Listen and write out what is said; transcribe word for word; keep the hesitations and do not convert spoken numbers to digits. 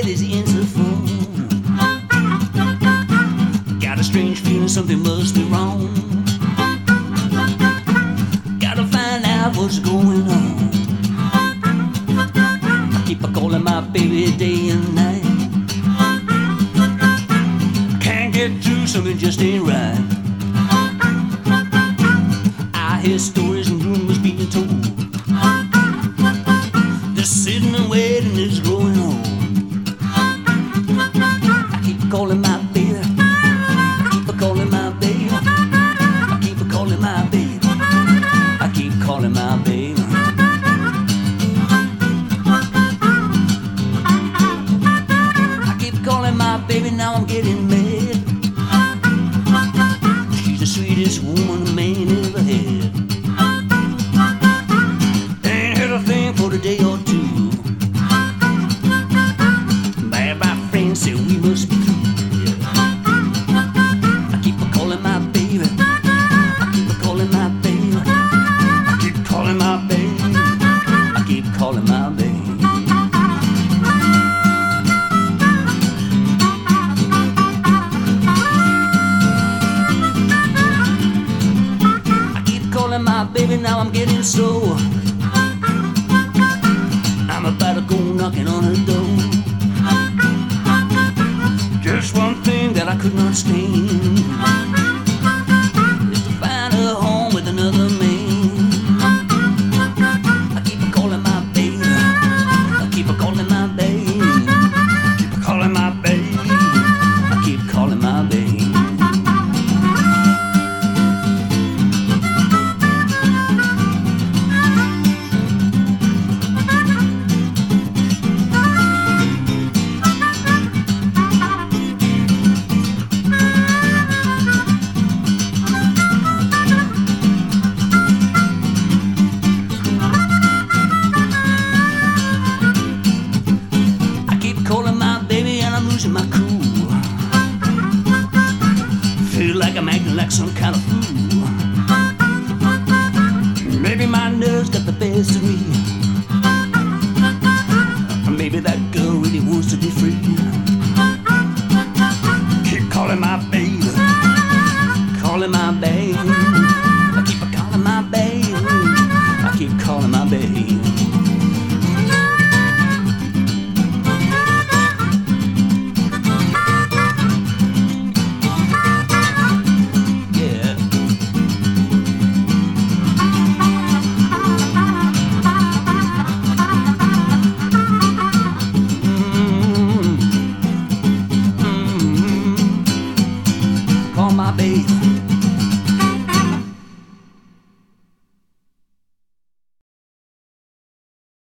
bed as he answers the phone. Got a strange feeling something must be wrong. Gotta find out what's going on. I keep a calling my baby day and night. Can't get through, something just ain't right. I hear stories and rumors being told. Just sitting and waiting is growing old. I keep calling my baby. I keep calling my baby. I keep calling my baby. I keep calling my baby. I keep calling my baby, now I'm getting mad. She's the sweetest woman a man ever had. Ain't had a thing for a day or two. Bad my friends say we must be through. I keep a calling my baby. I keep a calling my baby. I keep calling my baby. I keep calling my baby. I keep calling my baby, now I'm getting slow. I'm about to go knocking on her door. Just one thing that I could not stand is to find her home with another man. I keep a calling my baby. I keep a calling my baby. I keep a calling my baby. I keep calling my baby. Calling my baby and I'm losing my cool. Feel like I'm acting like some kind of fool. Maybe my nerves got the best of me. Maybe that girl really wants to be free. Keep calling my baby. Calling my baby. I keep calling my baby. I keep calling my baby. Call my baby.